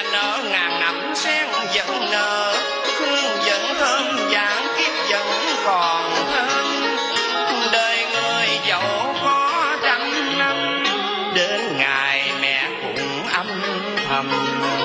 nở ngàn năm sen vẫn nở, hương vẫn thơm vàng kiếp vẫn còn thơm. Đời người dẫu có trăm năm, đến ngày mẹ cũng âm thầm